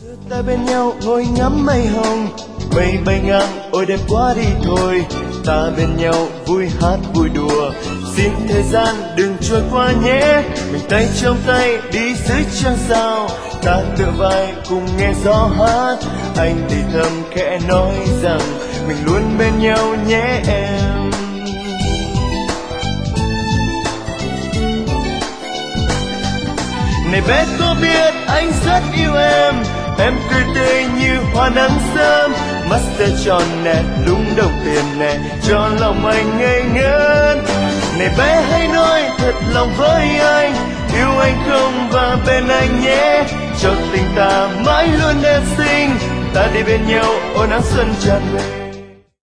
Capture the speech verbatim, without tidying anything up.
Ta bên nhau ngồi ngắm mây hồng, mây bay ngang ôi đẹp quá đi thôi. Ta bên nhau vui hát vui đùa, xin thời gian đừng trôi qua nhé. Mình tay trong tay đi dưới trăng sao, ta tựa vai cùng nghe gió hát. Anh thì thầm khẽ nói rằng mình luôn bên nhau nhé em. Này bé có biết anh rất yêu em, em cười tươi như hoa nắng sớm, mắt sẽ tròn nè lúng đồng tiền nè cho lòng anh ngây ngất. Này bé hãy nói thật lòng với anh, yêu anh không và bên anh nhé, cho tình ta mãi luôn đẹp xinh. Ta đi bên nhau ôi nắng xuân tràn về.